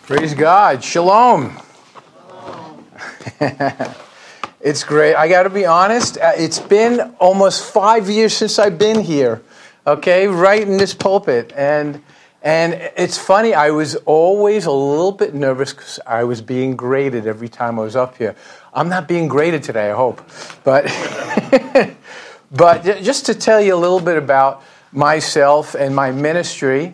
Praise God. Shalom. It's great. I got to be honest. It's been almost 5 years since I've been here. Okay, right in this pulpit, and it's funny. I was always a little bit nervous because I was being graded every time I was up here. I'm not being graded today, I hope, but but just to tell you a little bit about myself and my ministry.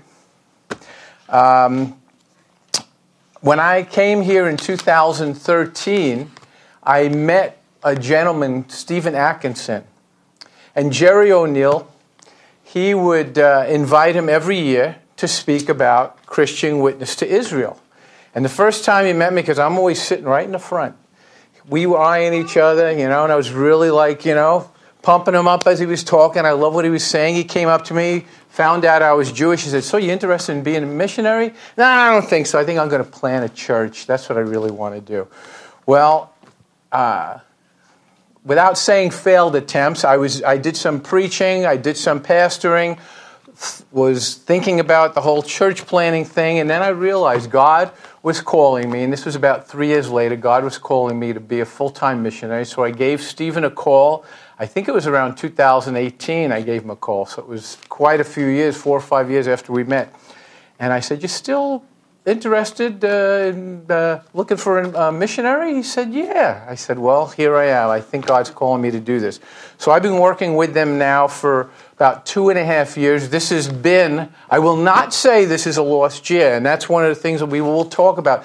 When I came here in 2013, I met a gentleman, Stephen Atkinson, and Jerry O'Neill. He would invite him every year to speak about Christian witness to Israel. And the first time he met me, because I'm always sitting right in the front, we were eyeing each other, and I was really pumping him up as he was talking. I love what he was saying. He came up to me, found out I was Jewish. He said, "So you interested in being a missionary?" "No, I don't think so. I think I'm going to plant a church. That's what I really want to do." Well, without saying failed attempts, I did some preaching, I did some pastoring, was thinking about the whole church planting thing, and then I realized God was calling me, and this was about 3 years later. God was calling me to be a full-time missionary, so I gave Stephen a call. I think it was around 2018 I gave him a call, so it was quite a few years, 4 or 5 years after we met. And I said, "You still interested in looking for a missionary?" He said, "Yeah." I said, "Well, here I am. I think God's calling me to do this." So I've been working with them now for about 2.5 years. This has been, I will not say this is a lost year, and that's one of the things that we will talk about.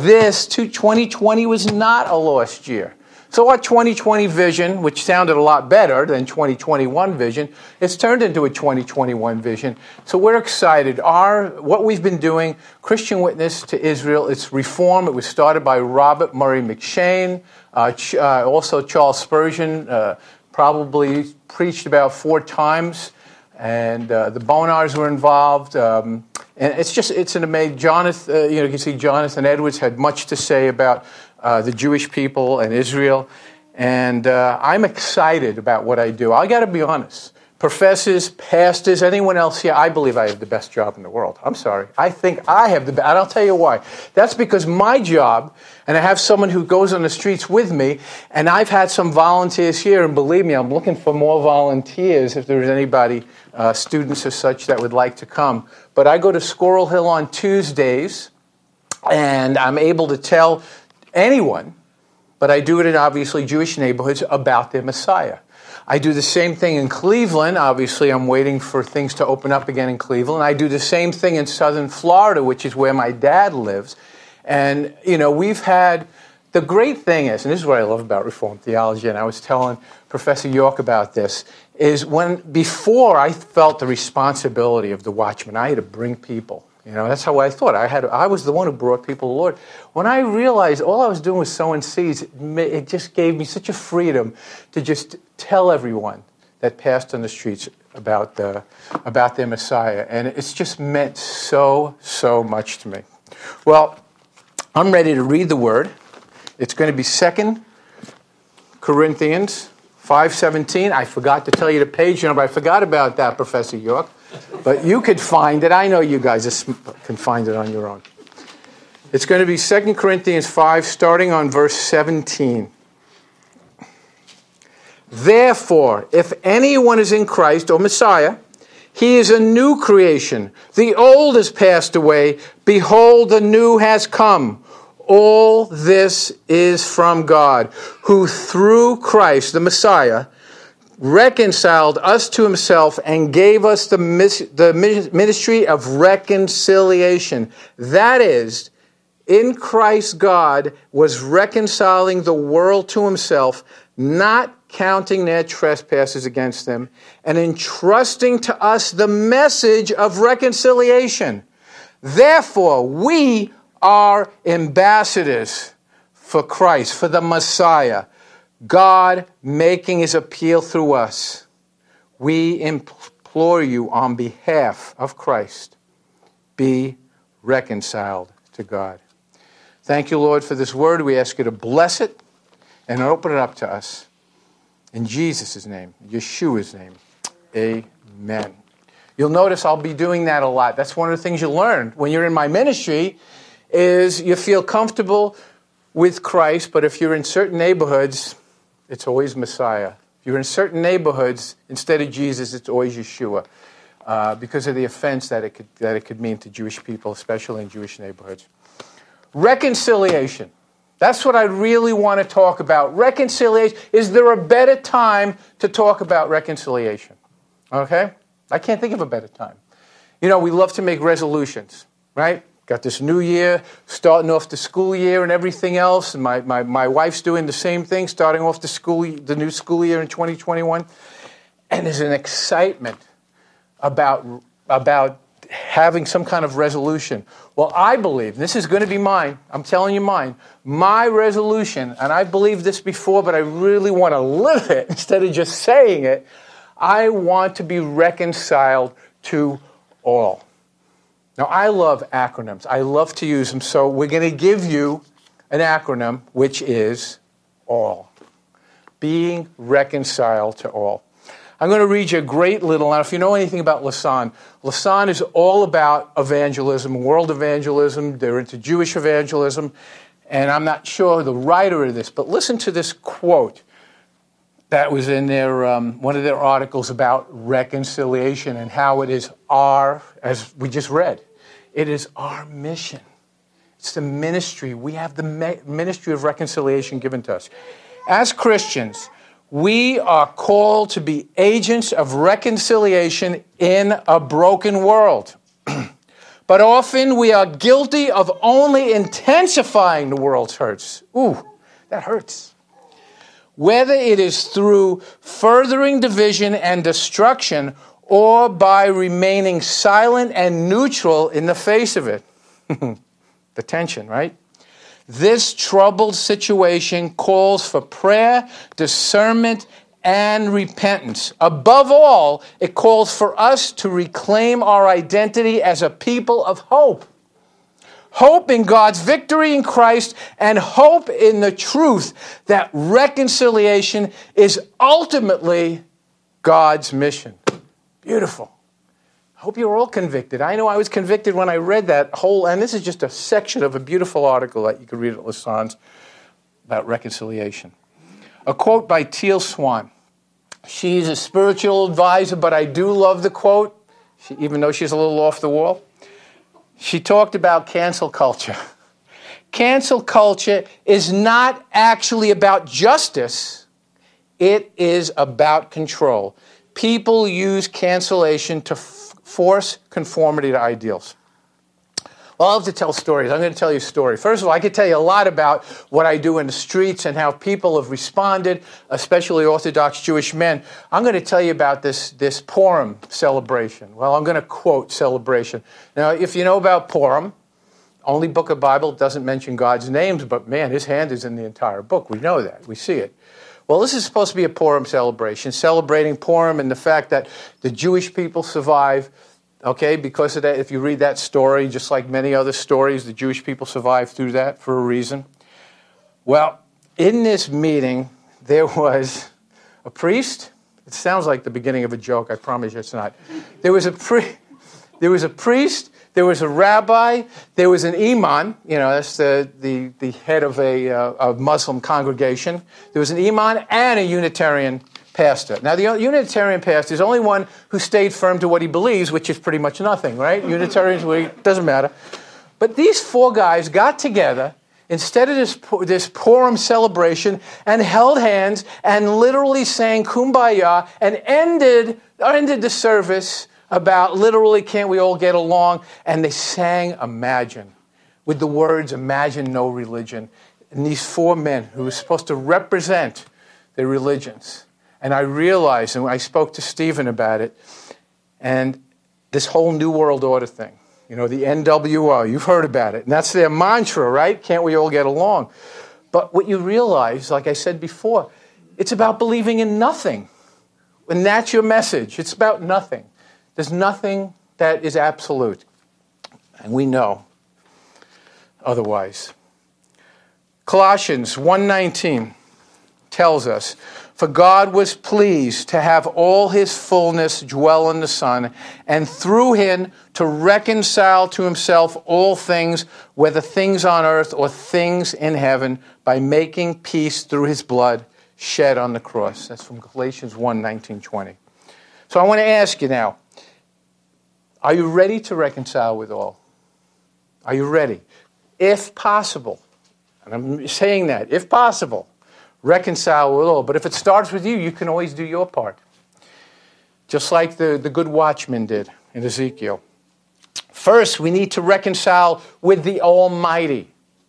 2020 was not a lost year. So our 2020 vision, which sounded a lot better than 2021 vision, it's turned into a 2021 vision. So we're excited. What we've been doing, Christian Witness to Israel, it's reform. It was started by Robert Murray McCheyne, also Charles Spurgeon, probably preached about 4 times, and the Bonars were involved. And it's an amazing. Jonathan, you can see Jonathan Edwards had much to say about the Jewish people and Israel, and I'm excited about what I do. I got to be honest. Professors, pastors, anyone else here, I believe I have the best job in the world. I'm sorry. I think I have the best, and I'll tell you why. That's because my job, and I have someone who goes on the streets with me, and I've had some volunteers here, and believe me, I'm looking for more volunteers if there's anybody, students or such, that would like to come. But I go to Squirrel Hill on Tuesdays, and I'm able to tell anyone, but I do it in obviously Jewish neighborhoods, about their Messiah. I do the same thing in Cleveland. Obviously, I'm waiting for things to open up again in Cleveland. I do the same thing in southern Florida, which is where my dad lives. And, we've had, the great thing is, and this is what I love about Reformed theology, and I was telling Professor York about this, is before I felt the responsibility of the watchman, I had to bring people. That's how I thought. I was the one who brought people to the Lord. When I realized all I was doing was sowing seeds, it just gave me such a freedom to just tell everyone that passed on the streets about their Messiah. And it's just meant so, so much to me. Well, I'm ready to read the Word. It's going to be 2 Corinthians 5:17. I forgot to tell you the page number. I forgot about that, Professor York. But you could find it. I know you guys can find it on your own. It's going to be 2 Corinthians 5, starting on verse 17. "Therefore, if anyone is in Christ, or Messiah, he is a new creation. The old has passed away. Behold, the new has come. All this is from God, who through Christ, the Messiah, reconciled us to himself and gave us the ministry of reconciliation." That is, in Christ God was reconciling the world to himself, not counting their trespasses against them, and entrusting to us the message of reconciliation. Therefore, we are ambassadors for Christ, for the Messiah, God making his appeal through us. We implore you on behalf of Christ, be reconciled to God. Thank you, Lord, for this word. We ask you to bless it and open it up to us. In Jesus' name, Yeshua's name, amen. You'll notice I'll be doing that a lot. That's one of the things you learn when you're in my ministry is you feel comfortable with Christ, but if you're in certain neighborhoods, it's always Messiah. If you're in certain neighborhoods, instead of Jesus, it's always Yeshua, because of the offense that it could mean to Jewish people, especially in Jewish neighborhoods. Reconciliation. That's what I really want to talk about. Reconciliation. Is there a better time to talk about reconciliation? Okay? I can't think of a better time. You know, we love to make resolutions, right? Got this new year, starting off the school year and everything else. And my wife's doing the same thing, starting off the new school year in 2021. And there's an excitement about having some kind of resolution. Well, I believe, this is going to be mine, I'm telling you mine, my resolution, and I've believed this before, but I really want to live it instead of just saying it, I want to be reconciled to all. Now, I love acronyms. I love to use them, so we're going to give you an acronym, which is ALL. Being reconciled to all. I'm going to read you a great little, now if you know anything about Lausanne is all about evangelism, world evangelism. They're into Jewish evangelism, and I'm not sure the writer of this, but listen to this quote that was in their one of their articles about reconciliation and how it is as we just read, it is our mission. It's the ministry. We have the ministry of reconciliation given to us. As Christians, we are called to be agents of reconciliation in a broken world. But often we are guilty of only intensifying the world's hurts. Ooh, that hurts. Whether it is through furthering division and destruction or by remaining silent and neutral in the face of it. The tension, right? This troubled situation calls for prayer, discernment, and repentance. Above all, it calls for us to reclaim our identity as a people of hope. Hope in God's victory in Christ, and hope in the truth that reconciliation is ultimately God's mission. Beautiful. I hope you're all convicted. I know I was convicted when I read that whole, and this is just a section of a beautiful article that you could read at Lausanne's about reconciliation. A quote by Teal Swan. She's a spiritual advisor, but I do love the quote, even though she's a little off the wall. She talked about cancel culture. Cancel culture is not actually about justice. It is about control. People use cancellation to force conformity to ideals. Well, I love to tell stories. I'm going to tell you a story. First of all, I could tell you a lot about what I do in the streets and how people have responded, especially Orthodox Jewish men. I'm going to tell you about this Purim celebration. Well, I'm going to quote celebration. Now, if you know about Purim, only book of Bible doesn't mention God's names, but man, his hand is in the entire book. We know that. We see it. Well, this is supposed to be a Purim celebration, celebrating Purim and the fact that the Jewish people survive. Okay, because of that, if you read that story, just like many other stories, the Jewish people survived through that for a reason. Well, in this meeting, there was a priest. It sounds like the beginning of a joke. I promise you it's not. There was a priest. There was a rabbi. There was an imam. You know, that's the head of a Muslim congregation. There was an imam and a Unitarian pastor. Now, the Unitarian pastor is the only one who stayed firm to what he believes, which is pretty much nothing, right? Unitarians, doesn't matter. But these four guys got together instead of this Purim celebration and held hands and literally sang Kumbaya and ended the service about literally can't we all get along? And they sang Imagine with the words Imagine no religion. And these four men who were supposed to represent their religions. And I realized, and I spoke to Stephen about it, and this whole New World Order thing, you know, the NWO, you've heard about it. And that's their mantra, right? Can't we all get along? But what you realize, like I said before, it's about believing in nothing. And that's your message. It's about nothing. There's nothing that is absolute. And we know otherwise. Colossians 1:19 tells us, For God was pleased to have all his fullness dwell in the Son, and through him to reconcile to himself all things, whether things on earth or things in heaven, by making peace through his blood shed on the cross. That's from Galatians 1:19-20. So I want to ask you now, are you ready to reconcile with all? Are you ready? If possible, and I'm saying that, if possible, reconcile with all. But if it starts with you, you can always do your part. Just like the good watchman did in Ezekiel. First, we need to reconcile with the Almighty.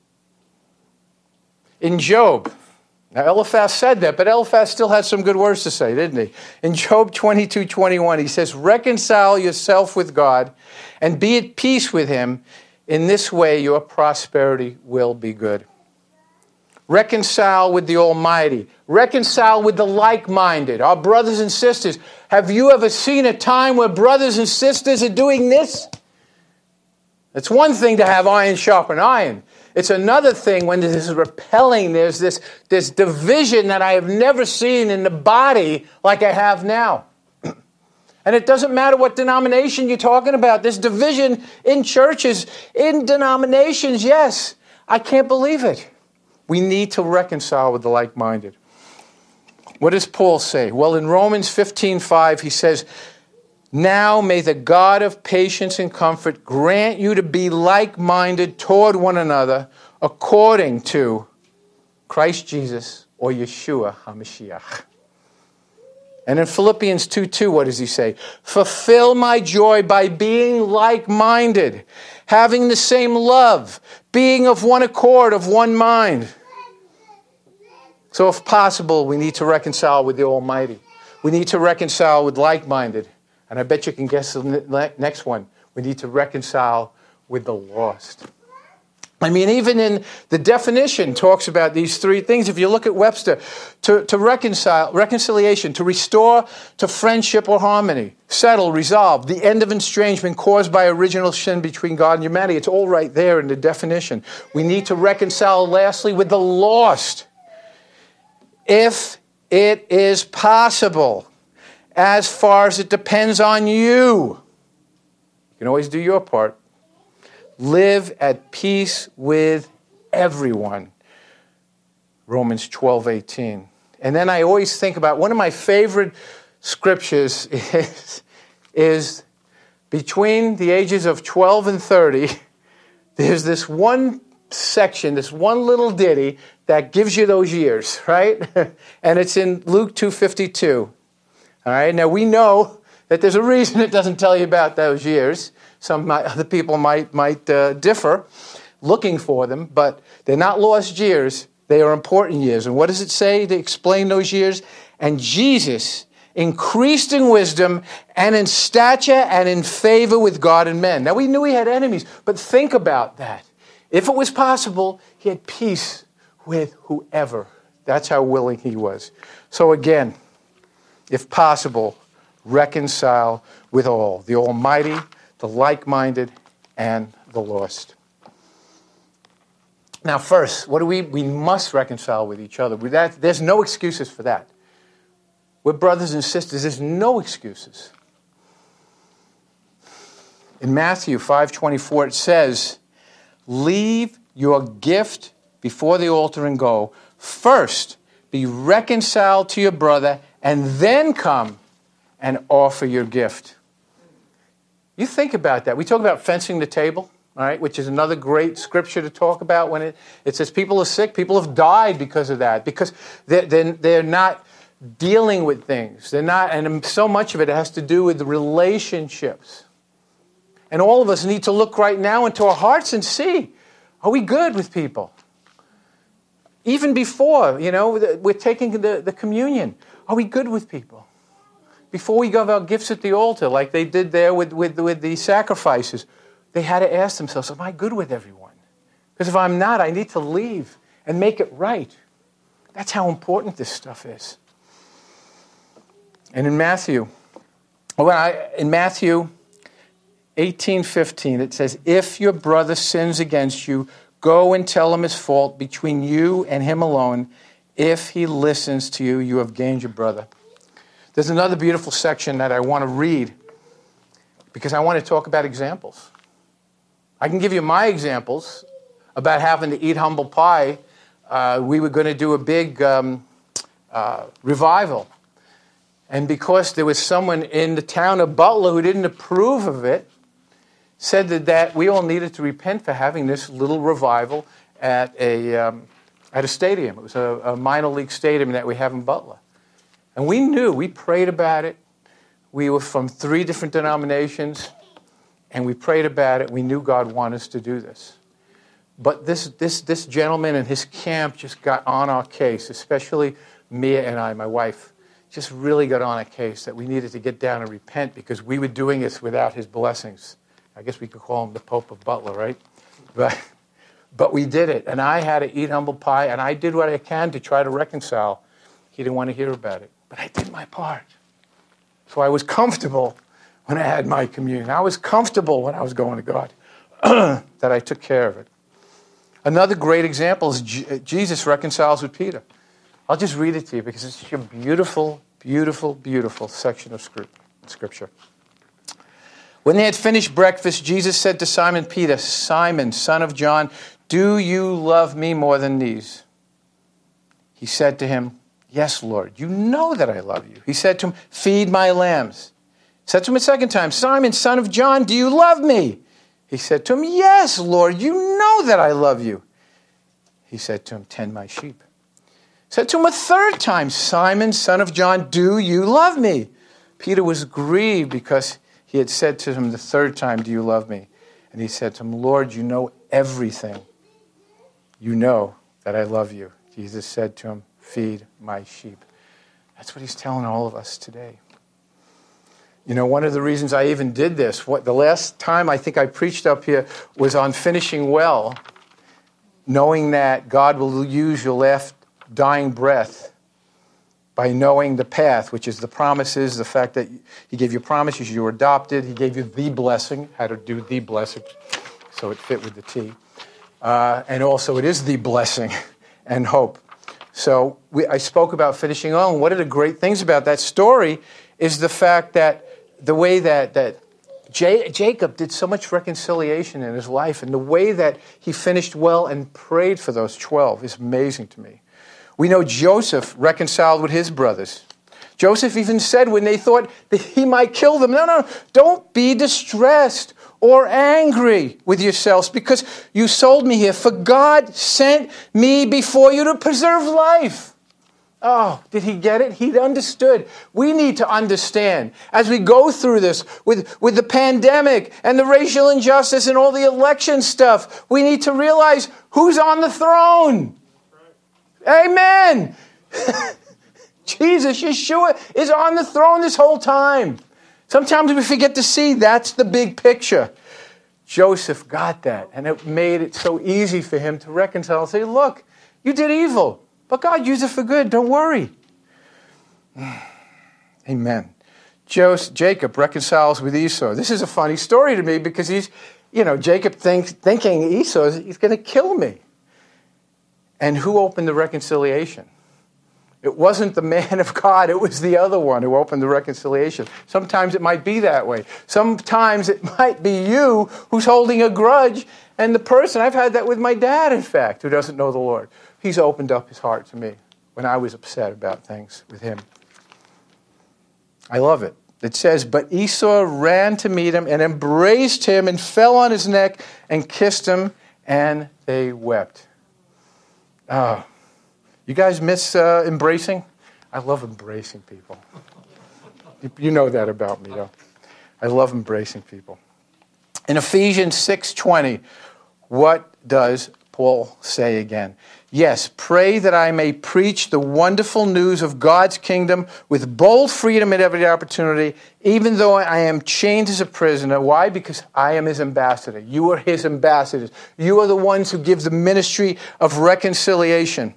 In Job, now Eliphaz said that, but Eliphaz still had some good words to say, didn't he? In Job 22:21, he says, reconcile yourself with God and be at peace with him. In this way, your prosperity will be good. Reconcile with the Almighty. Reconcile with the like-minded. Our brothers and sisters. Have you ever seen a time where brothers and sisters are doing this? It's one thing to have iron sharpen iron. It's another thing when there's repelling, there's this division that I have never seen in the body like I have now. And it doesn't matter what denomination you're talking about. There's division in churches, in denominations, yes. I can't believe it. We need to reconcile with the like-minded. What does Paul say? Well, in Romans 15:5, he says, now may the God of patience and comfort grant you to be like-minded toward one another according to Christ Jesus or Yeshua HaMashiach. And in Philippians 2:2, what does he say? Fulfill my joy by being like-minded, having the same love, being of one accord, of one mind. So if possible, we need to reconcile with the Almighty. We need to reconcile with like-minded. And I bet you can guess the next one. We need to reconcile with the lost. I mean, even in the definition talks about these three things. If you look at Webster, to reconcile, reconciliation, to restore to friendship or harmony, settle, resolve, the end of estrangement caused by original sin between God and humanity. It's all right there in the definition. We need to reconcile, lastly, with the lost. If it is possible, as far as it depends on you. You can always do your part. Live at peace with everyone. Romans 12:18. And then I always think about, one of my favorite scriptures is between the ages of 12 and 30, there's this one section, this one little ditty that gives you those years, right? And it's in Luke 2:52. All right, now we know that there's a reason it doesn't tell you about those years. Some other people might differ looking for them, but they're not lost years. They are important years. And what does it say to explain those years? And Jesus increased in wisdom and in stature and in favor with God and men. Now we knew he had enemies, but think about that. If it was possible, he had peace with whoever. That's how willing he was. So again, if possible, reconcile with all, the Almighty, the like-minded, and the lost. Now first, what do we must reconcile with each other. There's no excuses for that. We're brothers and sisters. There's no excuses. In Matthew 5:24, it says, leave your gift before the altar and go. First, be reconciled to your brother, and then come and offer your gift. You think about that. We talk about fencing the table, all right, which is another great scripture to talk about when it says people are sick, people have died because of that, because they're not dealing with things. They're not, and so much of it has to do with the relationships. And all of us need to look right now into our hearts and see, are we good with people? Even before, we're taking the communion. Are we good with people? Before we give our gifts at the altar, like they did there with the sacrifices, they had to ask themselves, am I good with everyone? Because if I'm not, I need to leave and make it right. That's how important this stuff is. And in Matthew 18:15, it says, if your brother sins against you, go and tell him his fault between you and him alone. If he listens to you, you have gained your brother. There's another beautiful section that I want to read because I want to talk about examples. I can give you my examples about having to eat humble pie. We were going to do a big revival. And because there was someone in the town of Butler who didn't approve of it, said that we all needed to repent for having this little revival at a stadium. It was a minor league stadium that we have in Butler. And we knew, we prayed about it. We were from 3 different denominations, and we prayed about it. We knew God wanted us to do this. But this gentleman and his camp just got on our case, especially Mia and I, my wife, just really got on a case that we needed to get down and repent because we were doing this without his blessings. I guess we could call him the Pope of Butler, right? But we did it, and I had to eat humble pie, and I did what I can to try to reconcile. He didn't want to hear about it, but I did my part. So I was comfortable when I had my communion. I was comfortable when I was going to God, that I took care of it. Another great example is Jesus reconciles with Peter. I'll just read it to you because it's such a beautiful, beautiful, beautiful section of Scripture. When they had finished breakfast, Jesus said to Simon Peter, "Simon, son of John, do you love me more than these?" He said to him, "Yes, Lord, you know that I love you." He said to him, "Feed my lambs." He said to him a second time, "Simon, son of John, do you love me?" He said to him, "Yes, Lord, you know that I love you." He said to him, "Tend my sheep." He said to him a third time, "Simon, son of John, do you love me?" Peter was grieved because he had said to him the third time, "Do you love me?" And he said to him, "Lord, you know everything. You know that I love you." Jesus said to him, "Feed my sheep." That's what he's telling all of us today. You know, one of the reasons I even did this, the last time I think I preached up here was on finishing well, knowing that God will use your last dying breath by knowing the path, which is the promises, the fact that he gave you promises, you were adopted, he gave you the blessing, how to do the blessing, so it fit with the T. And also it is the blessing and hope. So I spoke about finishing well, and one of the great things about that story is the fact that the way that Jacob did so much reconciliation in his life, and the way that he finished well and prayed for those 12 is amazing to me. We know Joseph reconciled with his brothers. Joseph even said when they thought that he might kill them, no, don't be distressed or angry with yourselves because you sold me here, for God sent me before you to preserve life. Oh, did he get it? He understood. We need to understand as we go through this with the pandemic and the racial injustice and all the election stuff, we need to realize who's on the throne. Amen. Jesus, Yeshua, is on the throne this whole time. Sometimes we forget to see that's the big picture. Joseph got that, and it made it so easy for him to reconcile and say, look, you did evil, but God used it for good. Don't worry. Amen. Jacob reconciles with Esau. This is a funny story to me because Jacob thinking Esau, he's going to kill me. And who opened the reconciliation? It wasn't the man of God. It was the other one who opened the reconciliation. Sometimes it might be that way. Sometimes it might be you who's holding a grudge. And the person, I've had that with my dad, in fact, who doesn't know the Lord. He's opened up his heart to me when I was upset about things with him. I love it. It says, but Esau ran to meet him and embraced him and fell on his neck and kissed him, and they wept. You guys miss embracing? I love embracing people. You know that about me, though. I love embracing people. In Ephesians 6:20, what does Paul say again? Yes, pray that I may preach the wonderful news of God's kingdom with bold freedom at every opportunity, even though I am chained as a prisoner. Why? Because I am his ambassador. You are his ambassadors. You are the ones who give the ministry of reconciliation.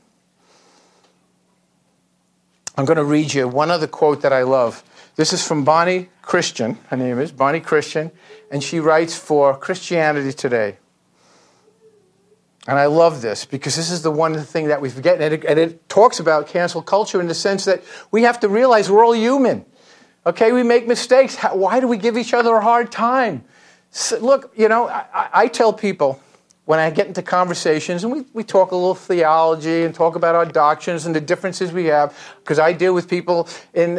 I'm going to read you one other quote that I love. This is from Bonnie Christian. Her name is Bonnie Christian, and she writes for Christianity Today. And I love this because this is the one thing that we forget. And it talks about cancel culture in the sense that we have to realize we're all human. Okay, we make mistakes. Why do we give each other a hard time? So, look, I tell people when I get into conversations, and we talk a little theology and talk about our doctrines and the differences we have, because I deal with people in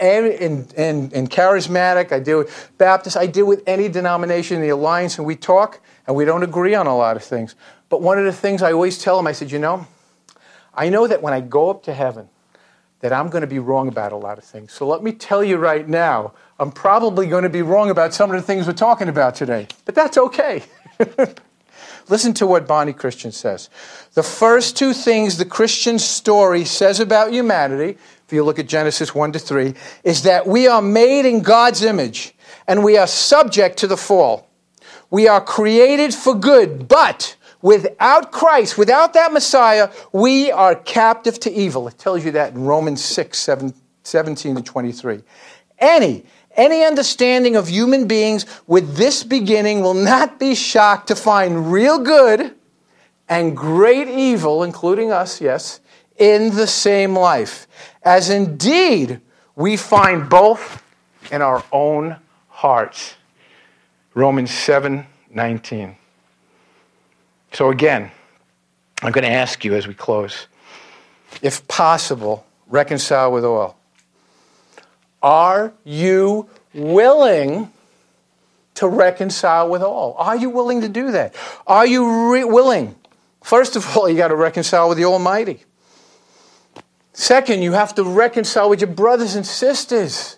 charismatic, I deal with Baptist, I deal with any denomination in the Alliance, and we talk, and we don't agree on a lot of things. But one of the things I always tell them, I said, I know that when I go up to heaven, that I'm going to be wrong about a lot of things. So let me tell you right now, I'm probably going to be wrong about some of the things we're talking about today. But that's okay. Listen to what Bonnie Christian says. The first two things the Christian story says about humanity, if you look at Genesis 1-3, is that we are made in God's image and we are subject to the fall. We are created for good, but without Christ, without that Messiah, we are captive to evil. It tells you that in Romans 6:17-23. Any understanding of human beings with this beginning will not be shocked to find real good and great evil, including us, yes, in the same life, as indeed we find both in our own hearts. Romans 7:19. So again, I'm going to ask you as we close, if possible, reconcile with all. Are you willing to reconcile with all? Are you willing to do that? Are you willing? First of all, you got to reconcile with the Almighty. Second, you have to reconcile with your brothers and sisters.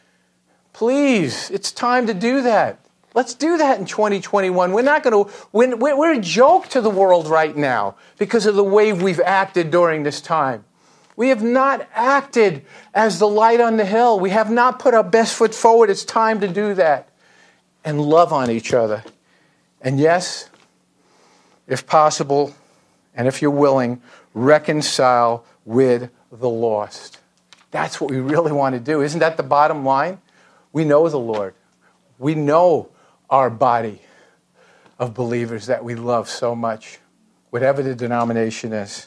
Please, it's time to do that. Let's do that in 2021. We're not going to. We're a joke to the world right now because of the way we've acted during this time. We have not acted as the light on the hill. We have not put our best foot forward. It's time to do that and love on each other. And yes, if possible, and if you're willing, reconcile with the lost. That's what we really want to do. Isn't that the bottom line? We know the Lord. We know our body of believers that we love so much, whatever the denomination is.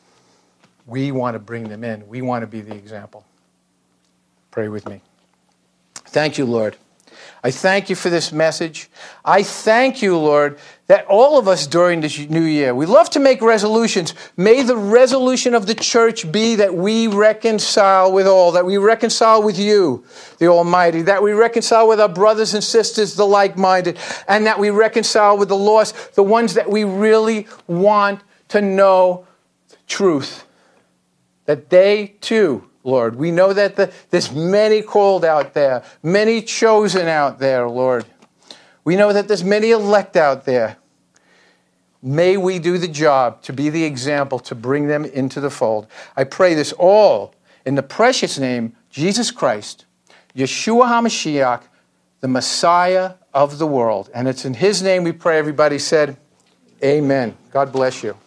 We want to bring them in. We want to be the example. Pray with me. Thank you, Lord. I thank you for this message. I thank you, Lord, that all of us during this new year, we love to make resolutions. May the resolution of the church be that we reconcile with all, that we reconcile with you, the Almighty, that we reconcile with our brothers and sisters, the like-minded, and that we reconcile with the lost, the ones that we really want to know the truth. That they too, Lord, we know that there's many called out there, many chosen out there, Lord. We know that there's many elect out there. May we do the job to be the example, to bring them into the fold. I pray this all in the precious name, Jesus Christ, Yeshua HaMashiach, the Messiah of the world. And it's in his name we pray. Everybody said, amen. God bless you.